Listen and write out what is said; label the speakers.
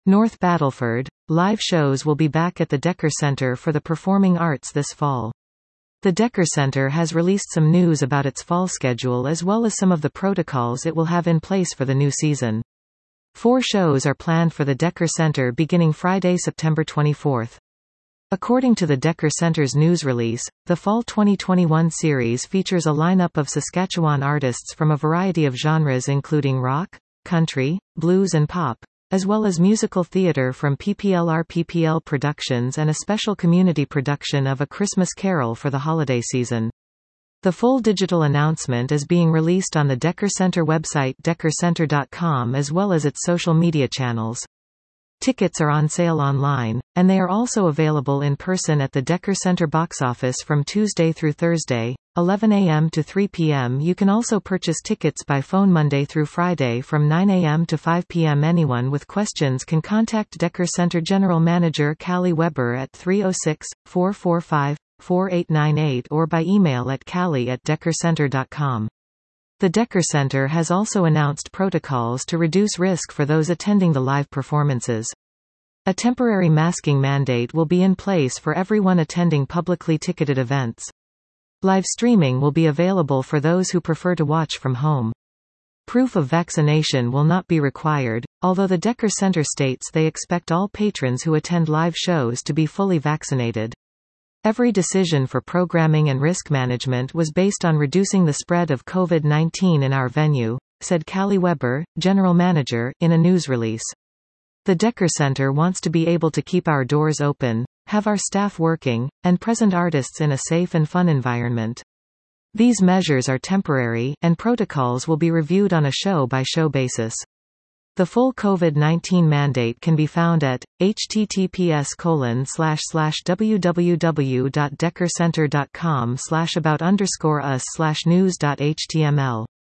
Speaker 1: North Battleford, live shows will be back at the Decker Centre for the Performing Arts this fall. The Decker Centre has released some news about its fall schedule as well as some of the protocols it will have in place for the new season. 4 shows are planned for the Decker Centre beginning Friday, September 24. According to the Decker Centre's news release, the Fall 2021 series features a lineup of Saskatchewan artists from a variety of genres including rock, country, blues and pop, as well as musical theatre from PPL Productions and a special community production of A Christmas Carol for the holiday season. The full digital announcement is being released on the Decker Centre website deckercentre.com as well as its social media channels. Tickets are on sale online, and they are also available in person at the Decker Centre box office from Tuesday through Thursday, 11 a.m. to 3 p.m. You can also purchase tickets by phone Monday through Friday from 9 a.m. to 5 p.m. Anyone with questions can contact Decker Centre General Manager Callie Weber at 306-445-4898 or by email at callie@deckercentre.com. The Decker Centre has also announced protocols to reduce risk for those attending the live performances. A temporary masking mandate will be in place for everyone attending publicly ticketed events. Live streaming will be available for those who prefer to watch from home. Proof of vaccination will not be required, although the Decker Centre states they expect all patrons who attend live shows to be fully vaccinated. Every decision for programming and risk management was based on reducing the spread of COVID-19 in our venue, said Callie Weber, General Manager, in a news release. The Decker Centre wants to be able to keep our doors open, have our staff working, and present artists in a safe and fun environment. These measures are temporary, and protocols will be reviewed on a show-by-show basis. The full COVID-19 mandate can be found at https://www.deckercentre.com/about_us/news.html.